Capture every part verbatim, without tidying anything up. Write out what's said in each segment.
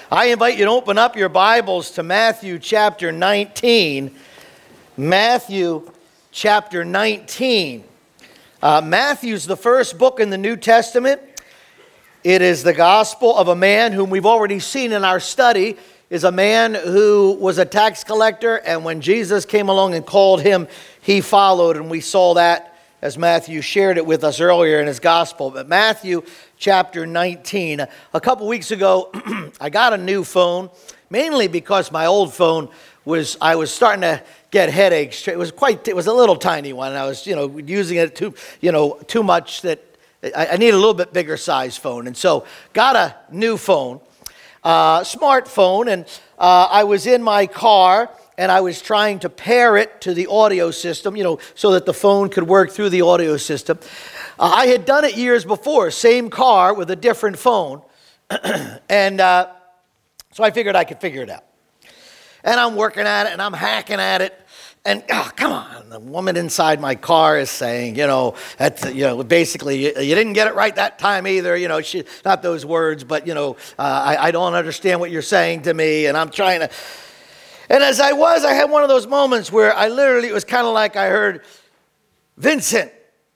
I invite you to open up your Bibles to Matthew chapter nineteen. Matthew chapter nineteen. Uh, Matthew's the first book in the New Testament. It is the gospel of a man whom we've already seen in our study, is a man who was a tax collector, and when Jesus came along and called him, he followed, and we saw that as Matthew shared it with us earlier in his gospel. But Matthew chapter nineteen. A couple weeks ago, I got a new phone, mainly because my old phone was, I was starting to get headaches. It was quite, it was a little tiny one. And I was, you know, using it too, you know, too much that I, I need a little bit bigger size phone. And so got a new phone, uh, smartphone, and uh, I was in my car and I was trying to pair it to the audio system, you know, so that the phone could work through the audio system. Uh, I had done it years before, same car with a different phone. and uh, so I figured I could figure it out. And I'm working at it and I'm hacking at it. And, oh, come on, the woman inside my car is saying, you know, that's, you know, basically, you, you didn't get it right that time either. You know, she, not those words, but, you know, uh, I, I don't understand what you're saying to me. And I'm trying to. And as I was, I had one of those moments where I literally, it was kind of like I heard, Vincent,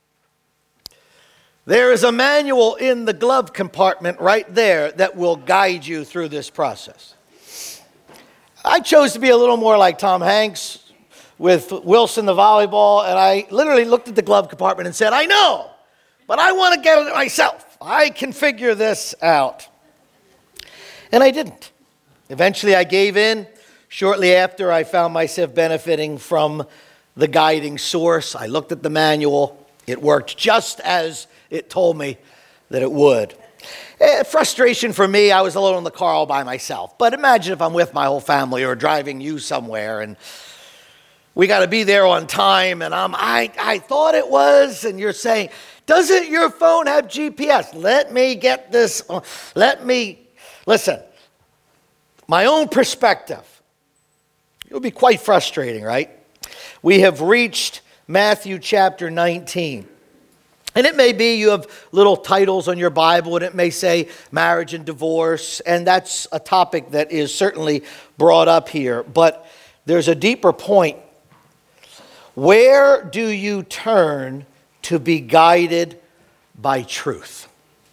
there is a manual in the glove compartment right there that will guide you through this process. I chose to be a little more like Tom Hanks with Wilson the volleyball, and I literally looked at the glove compartment and said, I know, but I want to get it myself. I can figure this out. And I didn't. Eventually I gave in. Shortly after, I found myself benefiting from the guiding source. I looked at the manual. It worked just as it told me that it would. Eh, frustration for me, I was alone in the car all by myself. But imagine if I'm with my whole family or driving you somewhere and we got to be there on time and I'm, I, I thought it was, and you're saying, doesn't your phone have G P S? Let me get this, let me, listen, my own perspective. It would be quite frustrating, right? We have reached Matthew chapter nineteen. And it may be you have little titles on your Bible, and it may say marriage and divorce, and that's a topic that is certainly brought up here. But there's a deeper point. Where do you turn to be guided by truth?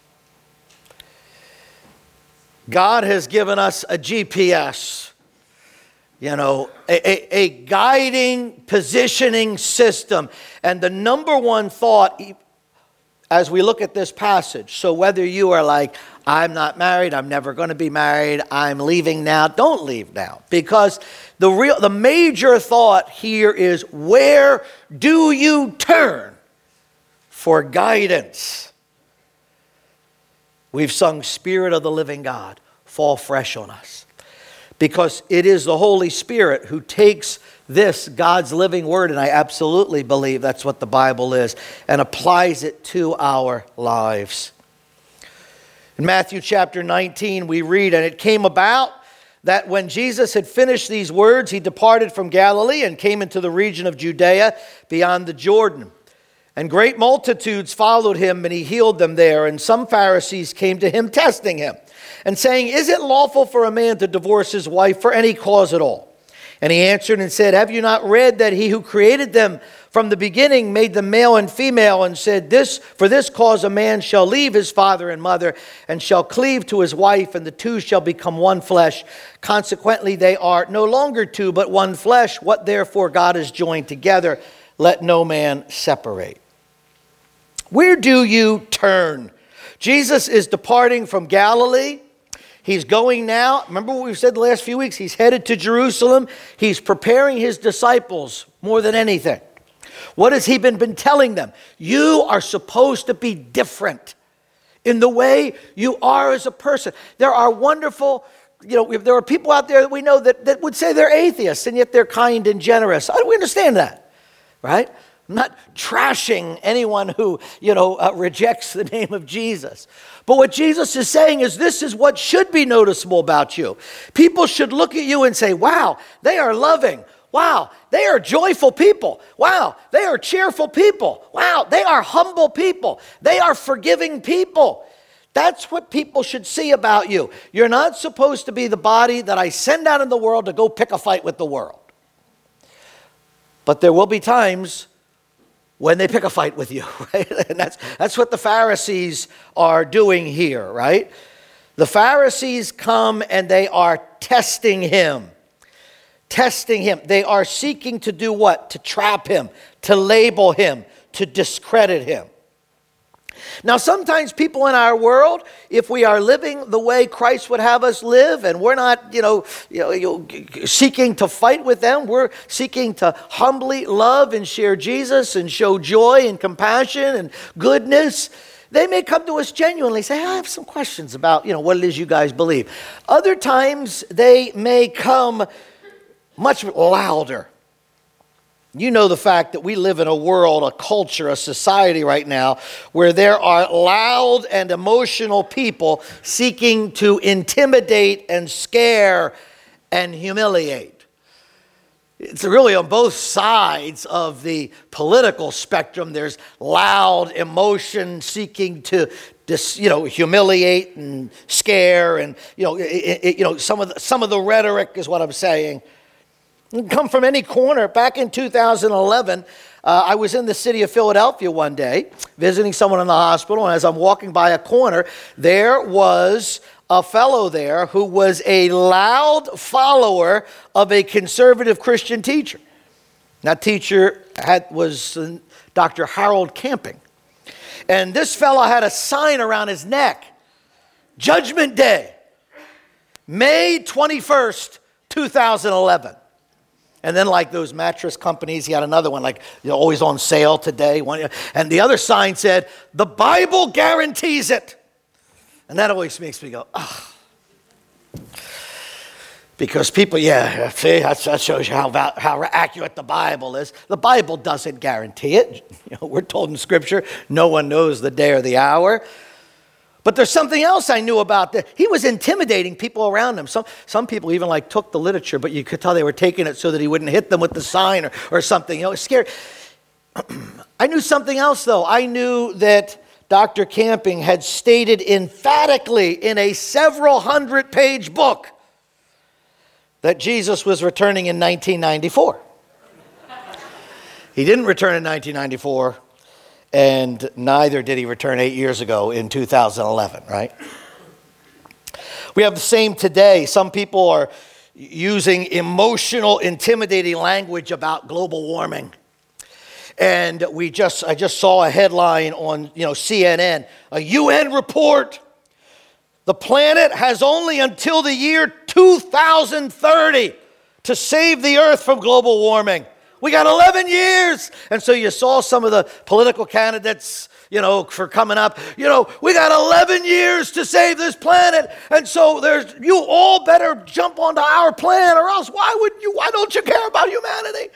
God has given us a G P S. You know, a, a, a guiding, positioning system. And the number one thought, as we look at this passage, so whether you are like, I'm not married, I'm never going to be married, I'm leaving now, don't leave now. Because the real, the major thought here is, where do you turn for guidance? We've sung, Spirit of the living God, fall fresh on us. Because it is the Holy Spirit who takes this, God's living word, and I absolutely believe that's what the Bible is, and applies it to our lives. In Matthew chapter nineteen, we read, and it came about that when Jesus had finished these words, he departed from Galilee and came into the region of Judea beyond the Jordan. And great multitudes followed him, and he healed them there. And some Pharisees came to him, testing him, and saying, is it lawful for a man to divorce his wife for any cause at all? And he answered and said, have you not read that he who created them from the beginning made them male and female, and said, this for this cause a man shall leave his father and mother and shall cleave to his wife, and the two shall become one flesh. Consequently, they are no longer two, but one flesh. What therefore God has joined together, let no man separate. Where do you turn? Jesus is departing from Galilee. He's going now. Remember what we've said the last few weeks? He's headed to Jerusalem. He's preparing his disciples more than anything. What has he been, been telling them? You are supposed to be different in the way you are as a person. There are wonderful, you know, there are people out there that we know that, that would say they're atheists, and yet they're kind and generous. We understand that, right? I'm not trashing anyone who, you know, uh, rejects the name of Jesus. But what Jesus is saying is, this is what should be noticeable about you. People should look at you and say, wow, they are loving. Wow, they are joyful people. Wow, they are cheerful people. Wow, they are humble people. They are forgiving people. That's what people should see about you. You're not supposed to be the body that I send out in the world to go pick a fight with the world. But there will be times when they pick a fight with you, right? And that's, that's what the Pharisees are doing here, right? The Pharisees come and they are testing him. Testing him. They are seeking to do what? To trap him, to label him, to discredit him. Now, sometimes people in our world, if we are living the way Christ would have us live, and we're not, you know, you know, you know, seeking to fight with them, we're seeking to humbly love and share Jesus and show joy and compassion and goodness, they may come to us genuinely say, I have some questions about, you know, what it is you guys believe. Other times, they may come much louder. You know the fact that we live in a world, a culture, a society right now where there are loud and emotional people seeking to intimidate and scare and humiliate. It's really on both sides of the political spectrum. There's loud emotion seeking to This, you know, humiliate and scare, and you know, it, it, you know, some of the, some of the rhetoric is what I'm saying. It can come from any corner. Back in two thousand eleven, uh, I was in the city of Philadelphia one day, visiting someone in the hospital, and as I'm walking by a corner, there was a fellow there who was a loud follower of a conservative Christian teacher. That teacher had, was uh, Doctor Harold Camping. And this fellow had a sign around his neck. Judgment Day, May twenty-first, two thousand eleven. And then like those mattress companies, he had another one, like, you know, always on sale today. And the other sign said, the Bible guarantees it. And that always makes me go, ah. Oh. Because people, yeah, see, that shows you how, how accurate the Bible is. The Bible doesn't guarantee it. You know, we're told in Scripture, no one knows the day or the hour. But there's something else I knew about that. He was intimidating people around him. Some, some people even like took the literature, but you could tell they were taking it so that he wouldn't hit them with the sign or, or something. You know, it was scary. I knew something else, though. I knew that Doctor Camping had stated emphatically in a several hundred page book that Jesus was returning in nineteen ninety-four. He didn't return in nineteen ninety-four, and neither did he return eight years ago in two thousand eleven, right? We have the same today. Some people are using emotional, intimidating language about global warming. And we just, I just saw a headline on, you know, C N N, a U N report. The planet has only until the year two thousand thirty to save the earth from global warming. We got eleven years. And so you saw some of the political candidates, you know, for coming up, you know, we got eleven years to save this planet. And so there's, you all better jump onto our plan, or else why would you, why don't you care about humanity?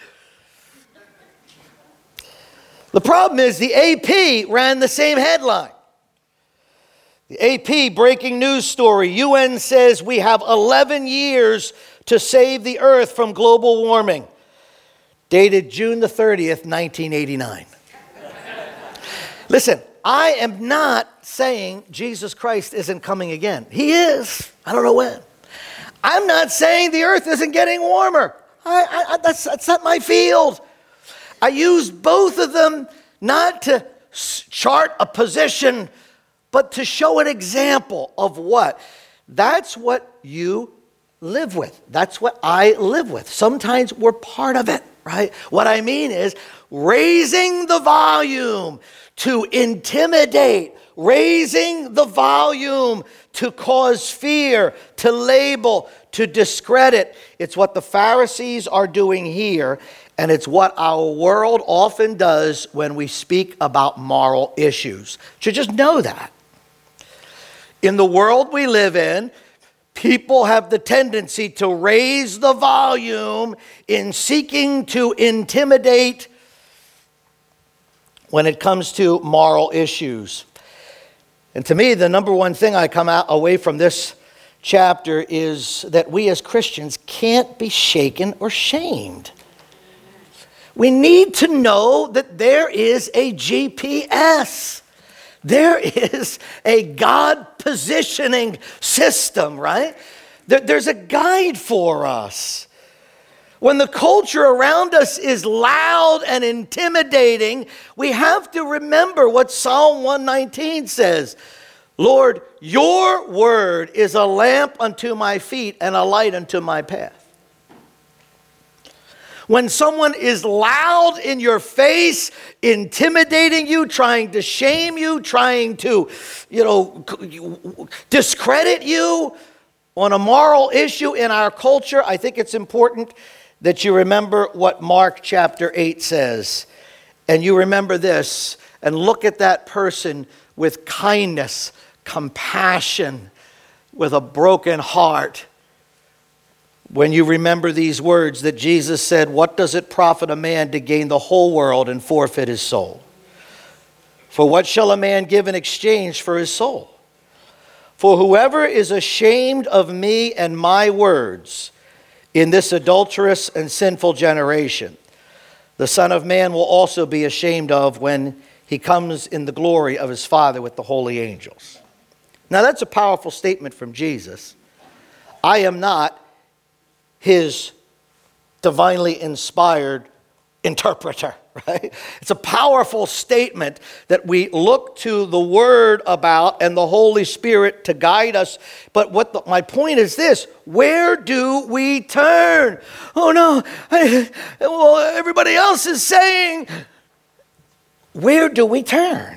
The problem is the A P ran the same headline. The A P breaking news story, U N says we have eleven years to save the earth from global warming. Dated June the thirtieth, nineteen eighty-nine. Listen, I am not saying Jesus Christ isn't coming again. He is. I don't know when. I'm not saying the earth isn't getting warmer. I, I, that's, that's not my field. I use both of them not to chart a position, but to show an example of what? That's what you live with. That's what I live with. Sometimes we're part of it, right? What I mean is raising the volume to intimidate, raising the volume to cause fear, to label, to discredit. It's what the Pharisees are doing here, and it's what our world often does when we speak about moral issues. You should just know that. In the world we live in, people have the tendency to raise the volume in seeking to intimidate when it comes to moral issues. And to me, the number one thing I come out away from this chapter is that we as Christians can't be shaken or shamed. We need to know that there is a G P S. There is a God positioning system, right? There, there's a guide for us. When the culture around us is loud and intimidating, we have to remember what Psalm one nineteen says. Lord, your word is a lamp unto my feet and a light unto my path. When someone is loud in your face, intimidating you, trying to shame you, trying to, you know, discredit you on a moral issue in our culture, I think it's important that you remember what Mark chapter eight says. And you remember this, and look at that person with kindness, compassion, with a broken heart. When you remember these words that Jesus said, what does it profit a man to gain the whole world and forfeit his soul? For what shall a man give in exchange for his soul? For whoever is ashamed of me and my words in this adulterous and sinful generation, the Son of Man will also be ashamed of when he comes in the glory of his Father with the holy angels. Now that's a powerful statement from Jesus. I am not his divinely inspired interpreter, right? It's a powerful statement that we look to the Word about and the Holy Spirit to guide us. But what the, my point is this: where do we turn? Oh no, I, well, everybody else is saying. Where do we turn?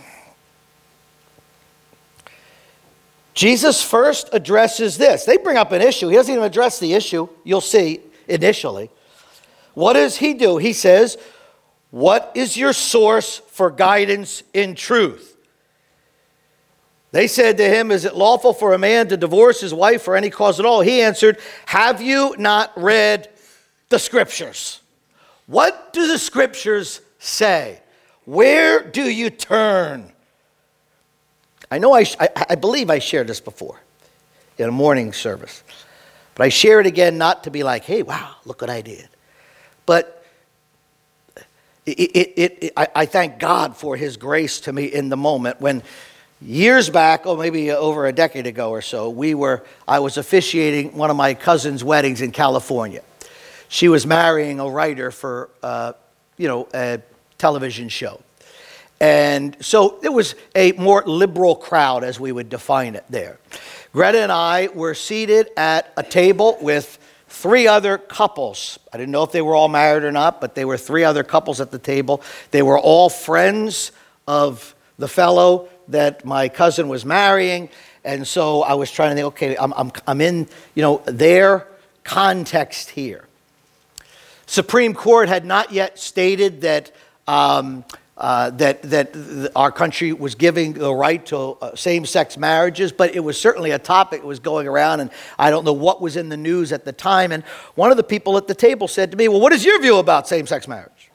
Jesus first addresses this. They bring up an issue. He doesn't even address the issue. You'll see initially. What does he do? He says, what is your source for guidance in truth? They said to him, is it lawful for a man to divorce his wife for any cause at all? He answered, have you not read the scriptures? What do the scriptures say? Where do you turn? I know I, I, I believe I shared this before in a morning service. But I share it again not to be like, hey, wow, look what I did. But it, it, it, it, I, I thank God for his grace to me in the moment when years back, or maybe over a decade ago or so, we were I was officiating one of my cousin's weddings in California. She was marrying a writer for, uh, you know, a television show. And so it was a more liberal crowd, as we would define it there. Greta and I were seated at a table with three other couples. I didn't know if they were all married or not, but they were three other couples at the table. They were all friends of the fellow that my cousin was marrying. And so I was trying to think, okay, I'm, I'm, I'm in, you know, their context here. Supreme Court had not yet stated that um, Uh, that that th- our country was giving the right to uh, same-sex marriages, but it was certainly a topic that was going around, and I don't know what was in the news at the time. And one of the people at the table said to me, well, what is your view about same-sex marriage?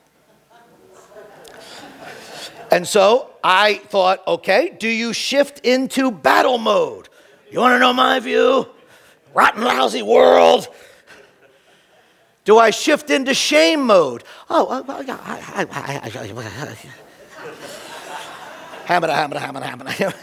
And so I thought, okay, do you shift into battle mode? You want to know my view? Rotten, lousy world. Do I shift into shame mode? Oh, hammer, hammer, hammer, hammer.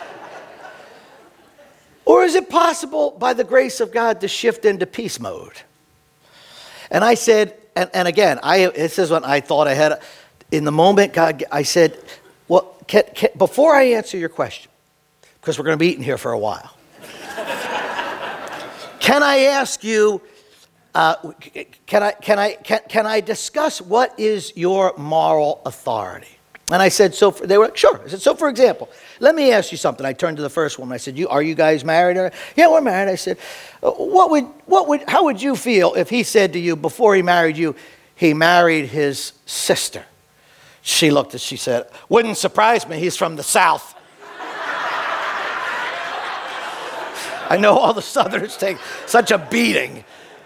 Or is it possible, by the grace of God, to shift into peace mode? And I said, and, and again, I this is what I thought I had. In the moment, God, I said, well, can, can, before I answer your question, because we're going to be eating here for a while, can I ask you, Uh, can I can I can, can I discuss what is your moral authority? And I said, so for, they were like, sure. I said, so for example, let me ask you something. I turned to the first one. I said, you are you guys married? Or, yeah, we're married. I said, what would what would how would you feel if he said to you before he married you, he married his sister? She looked and she said, wouldn't surprise me. He's from the South. I know all the Southerners take such a beating.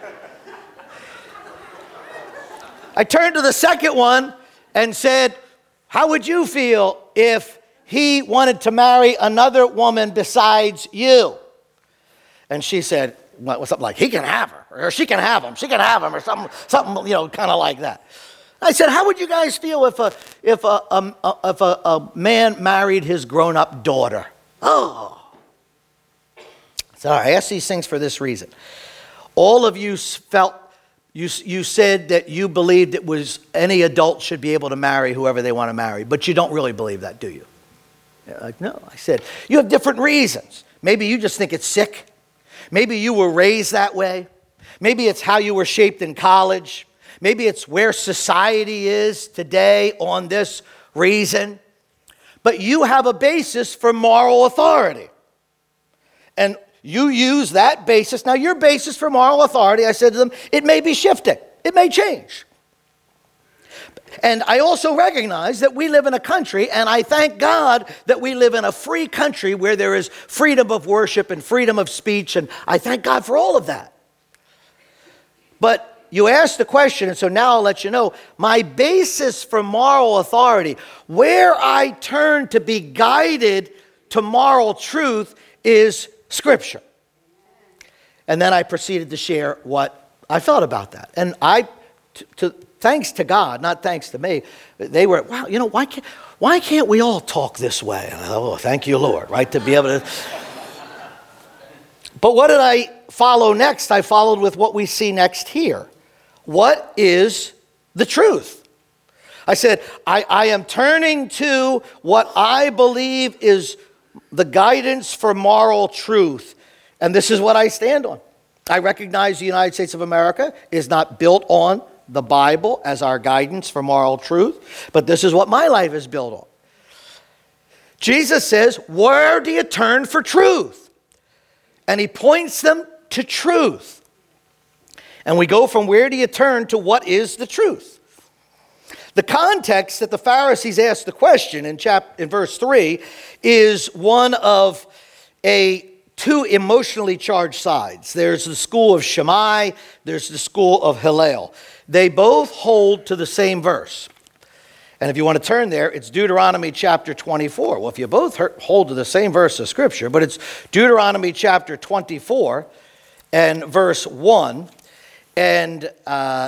I turned to the second one and said, how would you feel if he wanted to marry another woman besides you? And she said, well, something like, he can have her, or she can have him, she can have him, or something, something you know, kind of like that. I said, how would you guys feel if a, if a, um, a, if a, a man married his grown-up daughter? Oh. So I ask these things for this reason. All of you felt, you, you said that you believed it was any adult should be able to marry whoever they want to marry, but you don't really believe that, do you? Like, no. I said, you have different reasons. Maybe you just think it's sick. Maybe you were raised that way. Maybe it's how you were shaped in college. Maybe it's where society is today on this reason. But you have a basis for moral authority. And you use that basis. Now, your basis for moral authority, I said to them, it may be shifting. It may change. And I also recognize that we live in a country, and I thank God that we live in a free country where there is freedom of worship and freedom of speech, and I thank God for all of that. But you asked the question, and so now I'll let you know, my basis for moral authority, where I turn to be guided to moral truth, is Scripture. And then I proceeded to share what I felt about that. And I, to, to, thanks to God, not thanks to me, they were, wow, you know, why can't, why can't we all talk this way? And I thought, oh, thank you, Lord, right, to be able to. But what did I follow next? I followed with what we see next here. What is the truth? I said, I, I am turning to what I believe is the guidance for moral truth. And this is what I stand on. I recognize the United States of America is not built on the Bible as our guidance for moral truth, but this is what my life is built on. Jesus says, where do you turn for truth? And he points them to truth. And we go from where do you turn to what is the truth? The context that the Pharisees asked the question in chap in verse three is one of a two emotionally charged sides. There's the school of Shammai, there's the school of Hillel. They both hold to the same verse. And if you want to turn there, it's Deuteronomy chapter twenty-four. Well, if you both hold to the same verse of Scripture, but it's Deuteronomy chapter twenty-four and verse one. And uh,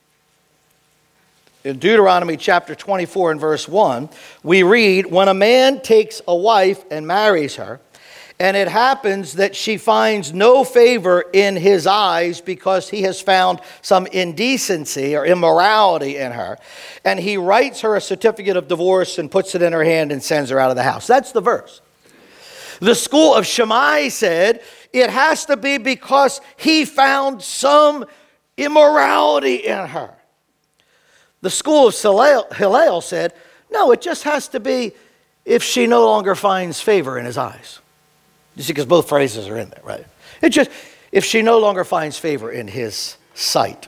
in Deuteronomy chapter twenty-four and verse one, we read, when a man takes a wife and marries her, and it happens that she finds no favor in his eyes because he has found some indecency or immorality in her, and he writes her a certificate of divorce and puts it in her hand and sends her out of the house. That's the verse. The school of Shammai said it has to be because he found some immorality in her. The school of Hillel said, no, it just has to be if she no longer finds favor in his eyes. You see, because both phrases are in there, right? It just, if she no longer finds favor in his sight.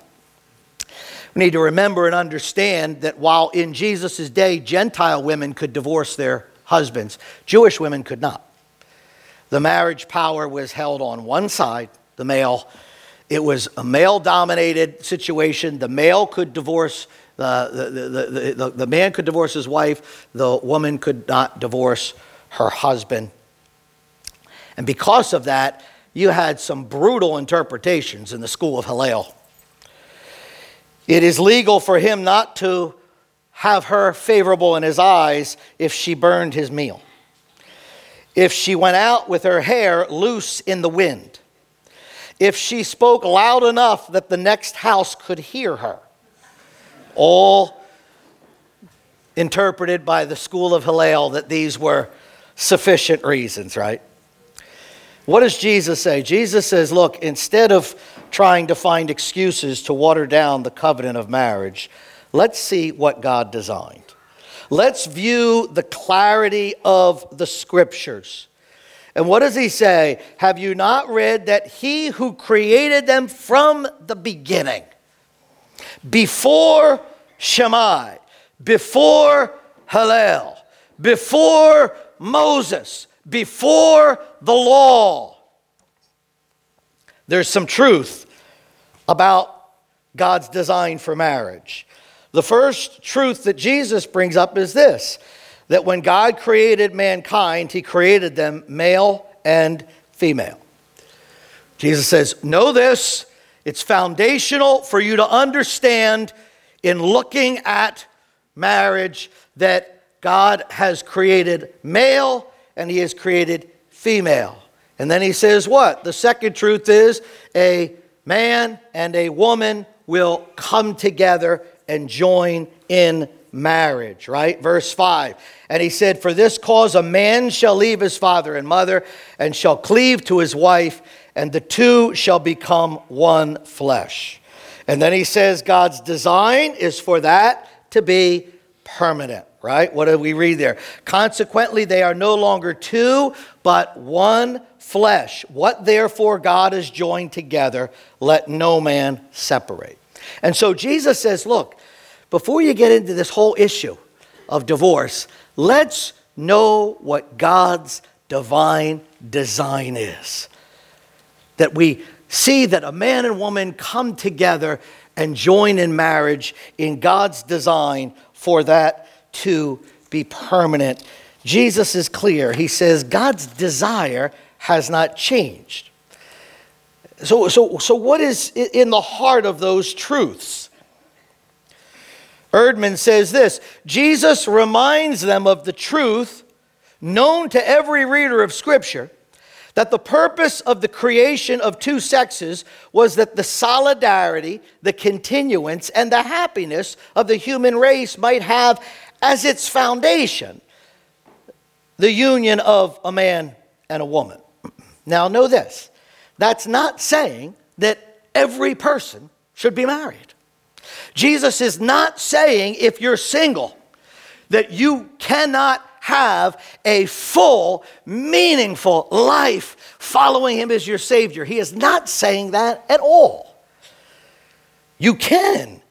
We need to remember and understand that while in Jesus' day, Gentile women could divorce their husbands, Jewish women could not. The marriage power was held on one side, the male. It was a male-dominated situation. The male could divorce, the, the, the, the, the man could divorce his wife. The woman could not divorce her husband. And because of that, you had some brutal interpretations in the school of Hillel. It is legal for him not to have her favorable in his eyes if she burned his meal. If she went out with her hair loose in the wind. If she spoke loud enough that the next house could hear her. All interpreted by the school of Hillel that these were sufficient reasons, right? What does Jesus say? Jesus says, look, instead of trying to find excuses to water down the covenant of marriage, let's see what God designed. Let's view the clarity of the Scriptures. And what does he say? Have you not read that he who created them from the beginning, before Shammai, before Hillel, before Moses, before the law, there's some truth about God's design for marriage. The first truth that Jesus brings up is this, that when God created mankind, he created them male and female. Jesus says, know this, it's foundational for you to understand in looking at marriage that God has created male and he has created female. And then he says what? The second truth is a man and a woman will come together and join in marriage, right? Verse five. And he said, for this cause a man shall leave his father and mother and shall cleave to his wife, and the two shall become one flesh. And then he says God's design is for that to be permanent, right? What do we read there? Consequently, they are no longer two, but one flesh. What therefore God has joined together, let no man separate. And so Jesus says, look, before you get into this whole issue of divorce, let's know what God's divine design is. That we see that a man and woman come together and join in marriage in God's design for that to be permanent. Jesus is clear. He says God's desire has not changed. So, so, so what is in the heart of those truths? Erdman says this, Jesus reminds them of the truth known to every reader of Scripture, that the purpose of the creation of two sexes was that the solidarity, the continuance, and the happiness of the human race might have as its foundation the union of a man and a woman. Now know this, that's not saying that every person should be married. Jesus is not saying if you're single that you cannot have a full, meaningful life following him as your Savior. He is not saying that at all. You can.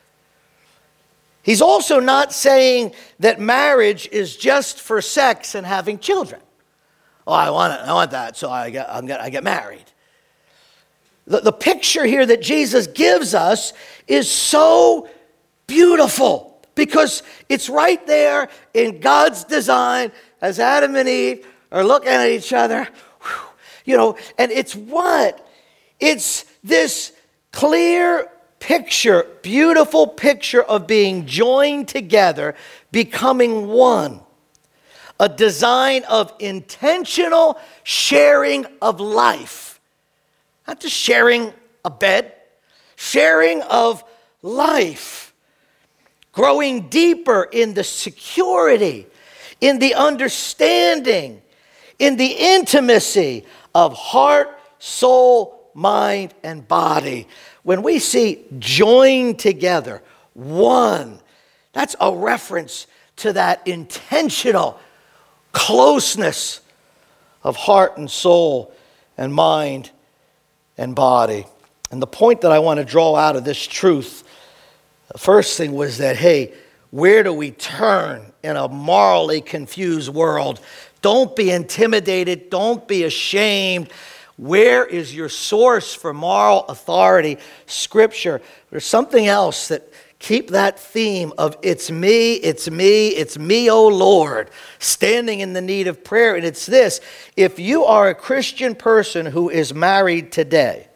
He's also not saying that marriage is just for sex and having children. Oh, I want it, I want that, so I get, I'm get, I get married. The, the picture here that Jesus gives us is so beautiful because it's right there in God's design as Adam and Eve are looking at each other. Whew, you know, and it's what? It's this clear picture, beautiful picture of being joined together, becoming one. A design of intentional sharing of life. Not just sharing a bed, sharing of life. Growing deeper in the security, in the understanding, in the intimacy of heart, soul, mind, and body. When we see joined together, one, that's a reference to that intentional closeness of heart and soul and mind and body. And the point that I want to draw out of this truth, the first thing was that, hey, where do we turn in a morally confused world? Don't be intimidated. Don't be ashamed. Where is your source for moral authority? Scripture. There's something else that keep that theme of it's me, it's me, it's me, oh Lord, standing in the need of prayer. And it's this, if you are a Christian person who is married today,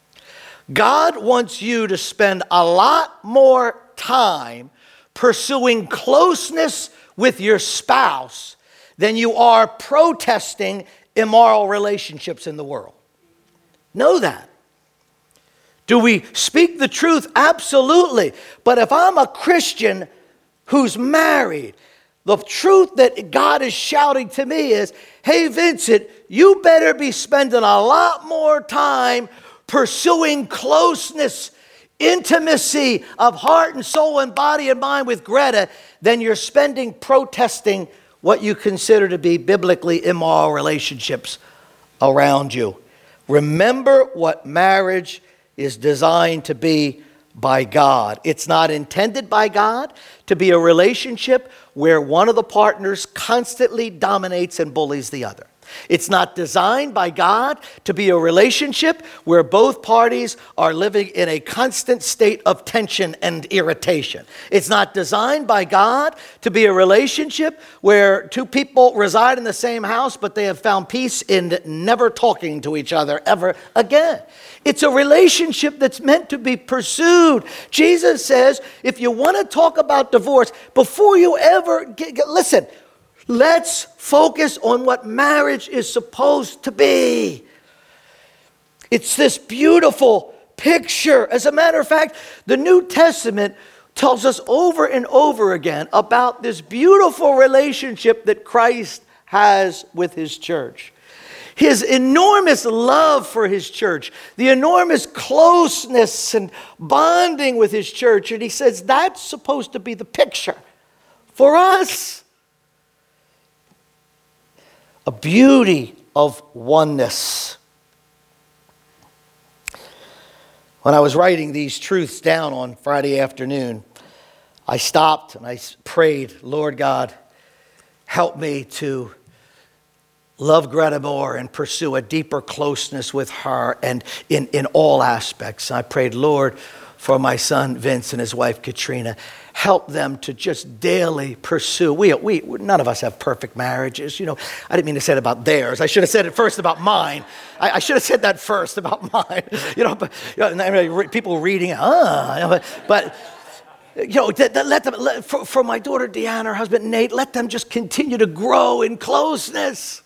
God wants you to spend a lot more time pursuing closeness with your spouse than you are protesting immoral relationships in the world. Know that. Do we speak the truth? Absolutely. But if I'm a Christian who's married, the truth that God is shouting to me is, hey, Vincent, you better be spending a lot more time pursuing closeness, intimacy of heart and soul and body and mind with Greta than you're spending protesting what you consider to be biblically immoral relationships around you. Remember what marriage is designed to be by God. It's not intended by God to be a relationship where one of the partners constantly dominates and bullies the other. It's not designed by God to be a relationship where both parties are living in a constant state of tension and irritation. It's not designed by God to be a relationship where two people reside in the same house, but they have found peace in never talking to each other ever again. It's a relationship that's meant to be pursued. Jesus says, if you want to talk about divorce, before you ever get, get listen, let's focus on what marriage is supposed to be. It's this beautiful picture. As a matter of fact, the New Testament tells us over and over again about this beautiful relationship that Christ has with his church. His enormous love for his church, the enormous closeness and bonding with his church. And he says that's supposed to be the picture for us. A beauty of oneness. When I was writing these truths down on Friday afternoon, I stopped and I prayed, Lord God, help me to love Greta more and pursue a deeper closeness with her and in, in all aspects. I prayed, Lord, for my son Vince and his wife Katrina. Help them to just daily pursue. We, we, none of us have perfect marriages. You know, I didn't mean to say it about theirs. I should have said it first about mine. I, I should have said that first about mine. You know, but you know, people reading, ah, you know, but, but you know, let them. Let, for, for my daughter Deanna, her husband Nate, let them just continue to grow in closeness.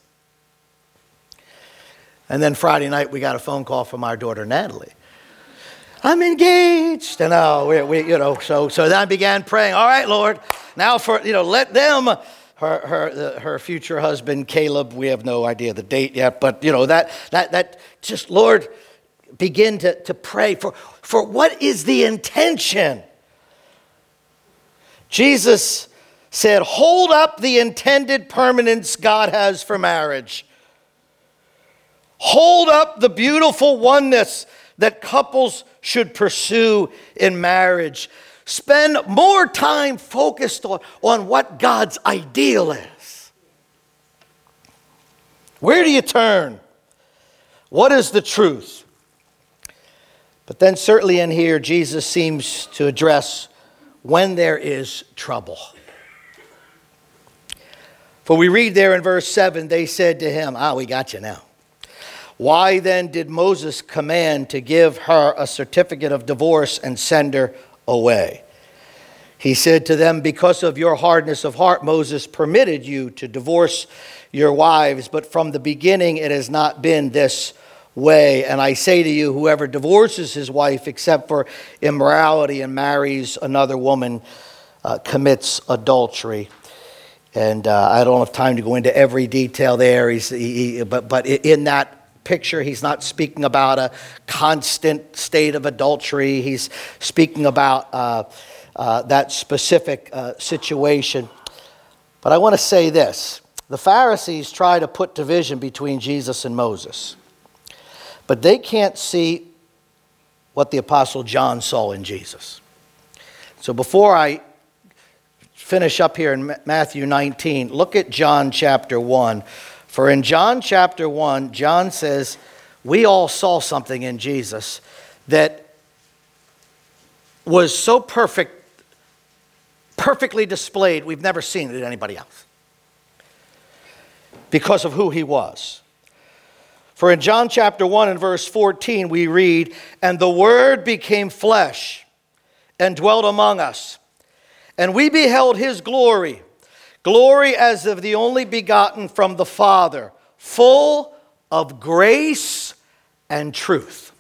And then Friday night, we got a phone call from our daughter Natalie. I'm engaged. And oh, we, we, you know, so so then I began praying. All right, Lord, now for you know, let them, her her the, her future husband Caleb. We have no idea the date yet, but you know that that that just Lord, begin to to pray for for what is the intention. Jesus said, "Hold up the intended permanence God has for marriage. Hold up the beautiful oneness that couples should pursue in marriage. Spend more time focused on, on what God's ideal is." Where do you turn? What is the truth? But then certainly in here, Jesus seems to address when there is trouble. For we read there in verse seven, they said to him, ah, we got you now. Why then did Moses command to give her a certificate of divorce and send her away? He said to them, because of your hardness of heart, Moses permitted you to divorce your wives, but from the beginning it has not been this way. And I say to you, whoever divorces his wife except for immorality and marries another woman uh, commits adultery. And uh, I don't have time to go into every detail there, He's, he, he, but, but in that picture, he's not speaking about a constant state of adultery. He's speaking about uh, uh, that specific uh, situation. But I want to say this. The Pharisees try to put division between Jesus and Moses. But they can't see what the Apostle John saw in Jesus. So before I finish up here in Matthew nineteen, look at John chapter one. For in John chapter one, John says, we all saw something in Jesus that was so perfect, perfectly displayed, we've never seen it in anybody else. Because of who he was. For in John chapter one and verse fourteen, we read, and the Word became flesh and dwelt among us. And we beheld his glory. Glory as of the only begotten from the Father, full of grace and truth.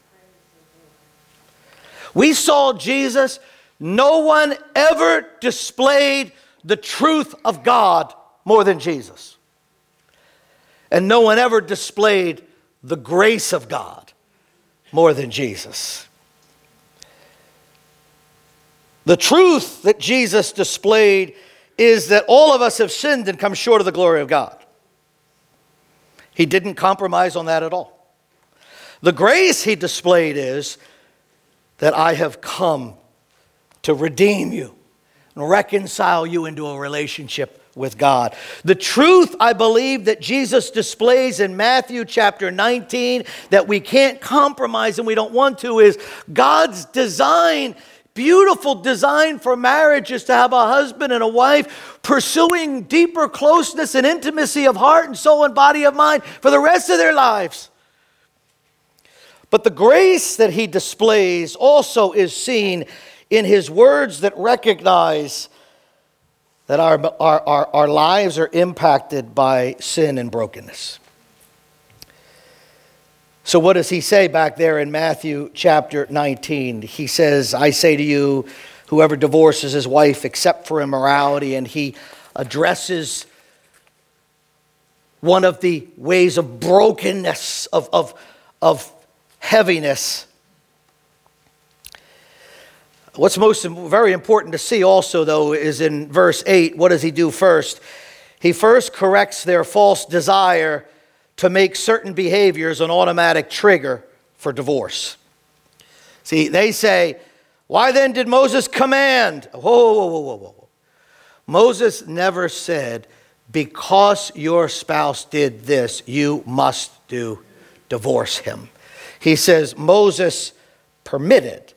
We saw Jesus. No one ever displayed the truth of God more than Jesus. And no one ever displayed the grace of God more than Jesus. The truth that Jesus displayed is that all of us have sinned and come short of the glory of God. He didn't compromise on that at all. The grace he displayed is that I have come to redeem you and reconcile you into a relationship with God. The truth, I believe, that Jesus displays in Matthew chapter nineteen, that we can't compromise and we don't want to, is God's design, beautiful design for marriage, is to have a husband and a wife pursuing deeper closeness and intimacy of heart and soul and body of mind for the rest of their lives. But the grace that he displays also is seen in his words that recognize that our, our, our, our lives are impacted by sin and brokenness. So what does he say back there in Matthew chapter nineteen? He says, I say to you, whoever divorces his wife except for immorality, and he addresses one of the ways of brokenness, of, of, of heaviness. What's most very important to see also, though, is in verse eight. What does he do first? He first corrects their false desire to make certain behaviors an automatic trigger for divorce. See, they say, why then did Moses command? Whoa, whoa, whoa, whoa, whoa. Moses never said, because your spouse did this, you must do divorce him. He says Moses permitted.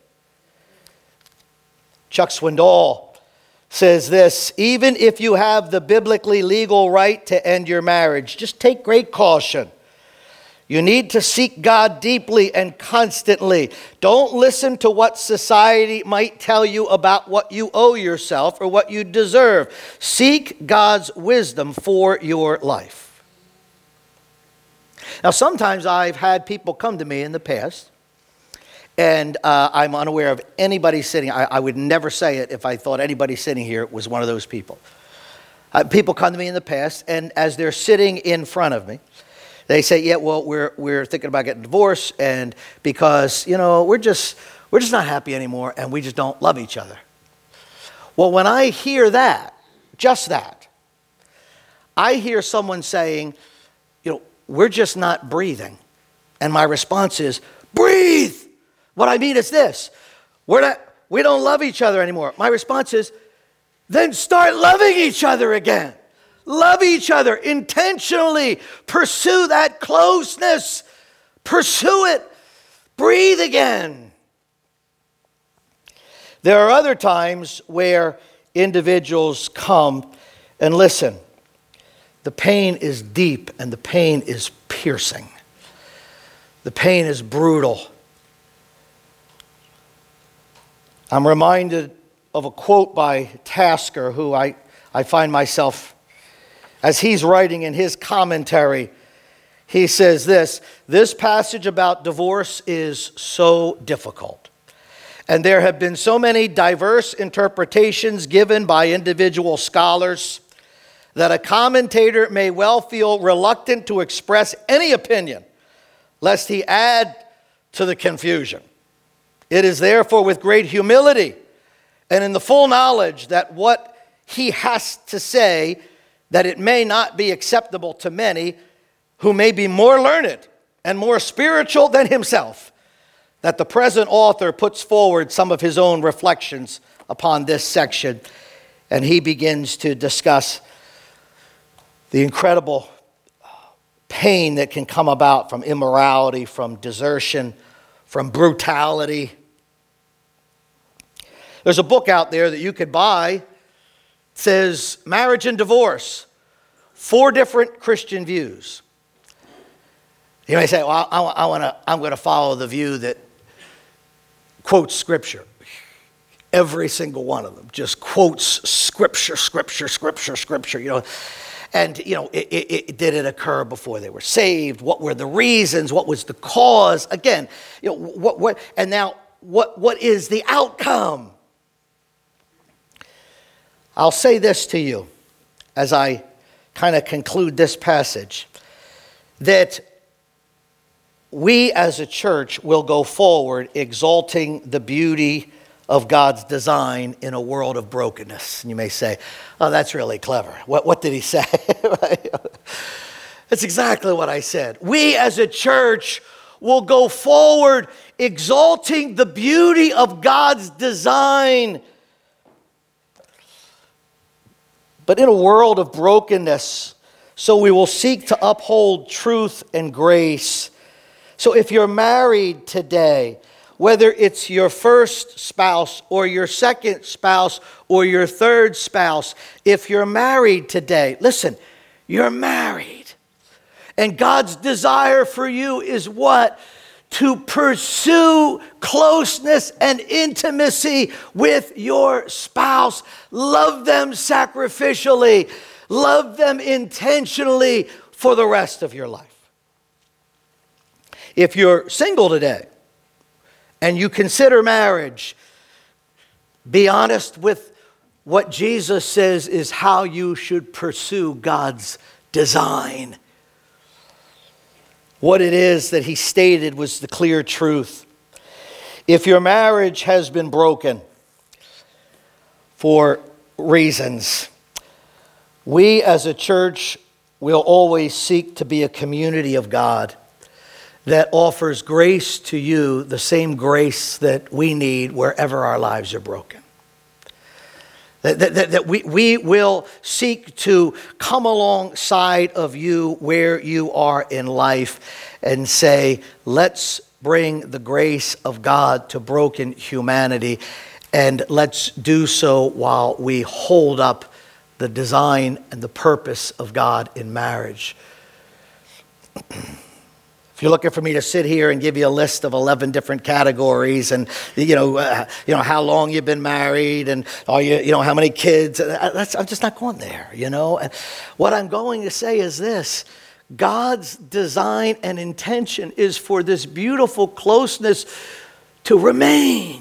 Chuck Swindoll says this, even if you have the biblically legal right to end your marriage, just take great caution. You need to seek God deeply and constantly. Don't listen to what society might tell you about what you owe yourself or what you deserve. Seek God's wisdom for your life. Now, sometimes I've had people come to me in the past, and uh, I'm unaware of anybody sitting. I, I would never say it if I thought anybody sitting here was one of those people. Uh, people come to me in the past, and as they're sitting in front of me, they say, yeah, well, we're we're thinking about getting divorced, and because, you know, we're just we're just not happy anymore, and we just don't love each other. Well, when I hear that, just that, I hear someone saying, you know, we're just not breathing. And my response is, breathe! What I mean is this, we're not, we don't love each other anymore. My response is, then start loving each other again. Love each other intentionally. Pursue that closeness. Pursue it. Breathe again. There are other times where individuals come and listen. The pain is deep and the pain is piercing. The pain is brutal. I'm reminded of a quote by Tasker, who I, I find myself, as he's writing in his commentary, he says this, this passage about divorce is so difficult. And there have been so many diverse interpretations given by individual scholars that a commentator may well feel reluctant to express any opinion, lest he add to the confusion. It is therefore with great humility and in the full knowledge that what he has to say, that it may not be acceptable to many who may be more learned and more spiritual than himself, that the present author puts forward some of his own reflections upon this section, and he begins to discuss the incredible pain that can come about from immorality, from desertion, from brutality. There's a book out there that you could buy. It says Marriage and Divorce, Four Different Christian Views. You may say, well, I, I wanna, I'm going to follow the view that quotes Scripture. Every single one of them just quotes Scripture, Scripture, Scripture, Scripture, you know. And, you know, it, it, it, did it occur before they were saved? What were the reasons? What was the cause? Again, you know, what, what, and now, what, what is the outcome? I'll say this to you as I kind of conclude this passage, that we as a church will go forward exalting the beauty of God's design in a world of brokenness. And you may say, oh, that's really clever. What, what did he say? That's exactly what I said. We as a church will go forward exalting the beauty of God's design but in a world of brokenness, so we will seek to uphold truth and grace. So if you're married today, whether it's your first spouse or your second spouse or your third spouse, if you're married today, listen, you're married. And God's desire for you is what? To pursue closeness and intimacy with your spouse. Love them sacrificially. Love them intentionally for the rest of your life. If you're single today and you consider marriage, be honest with what Jesus says is how you should pursue God's design. What it is that he stated was the clear truth. If your marriage has been broken for reasons, we as a church will always seek to be a community of God that offers grace to you, the same grace that we need wherever our lives are broken. That, that, that we, we will seek to come alongside of you where you are in life and say, let's bring the grace of God to broken humanity, and let's do so while we hold up the design and the purpose of God in marriage. If you're looking for me to sit here and give you a list of eleven different categories, and you know, uh, you know how long you've been married, and are you, you know, how many kids, that's, I'm just not going there. You know, and what I'm going to say is this: God's design and intention is for this beautiful closeness to remain.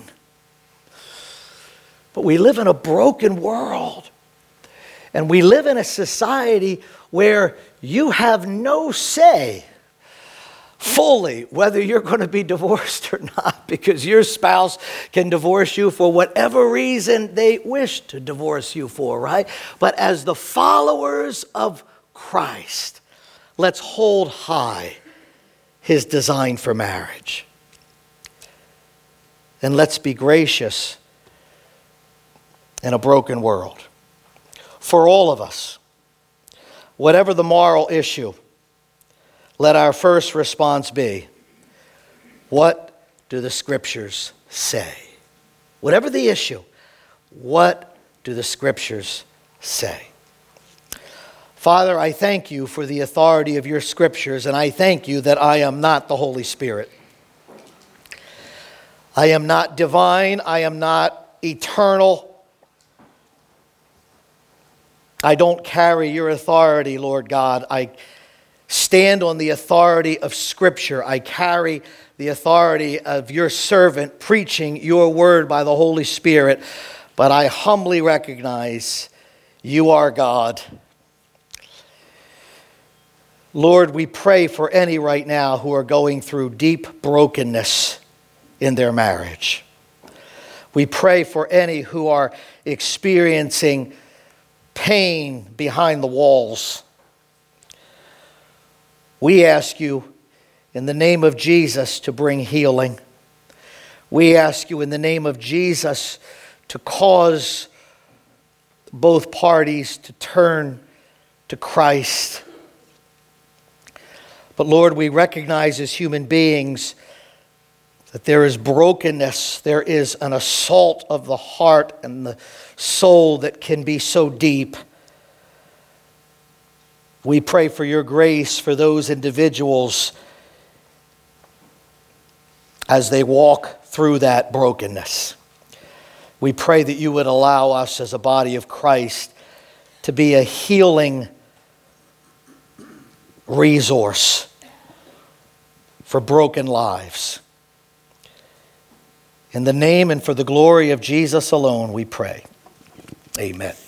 But we live in a broken world, and we live in a society where you have no say fully whether you're going to be divorced or not, because your spouse can divorce you for whatever reason they wish to divorce you for, right? But as the followers of Christ, let's hold high his design for marriage. And let's be gracious in a broken world. For all of us, whatever the moral issue, let our first response be, what do the Scriptures say? Whatever the issue, what do the Scriptures say? Father, I thank you for the authority of your Scriptures, and I thank you that I am not the Holy Spirit. I am not divine. I am not eternal. I don't carry your authority, Lord God. I stand on the authority of Scripture. I carry the authority of your servant preaching your word by the Holy Spirit. But I humbly recognize you are God. Lord, we pray for any right now who are going through deep brokenness in their marriage. We pray for any who are experiencing pain behind the walls. We ask you in the name of Jesus to bring healing. We ask you in the name of Jesus to cause both parties to turn to Christ. But Lord, we recognize as human beings that there is brokenness, there is an assault of the heart and the soul that can be so deep. We pray for your grace for those individuals as they walk through that brokenness. We pray that you would allow us as a body of Christ to be a healing resource for broken lives. In the name and for the glory of Jesus alone, we pray. Amen.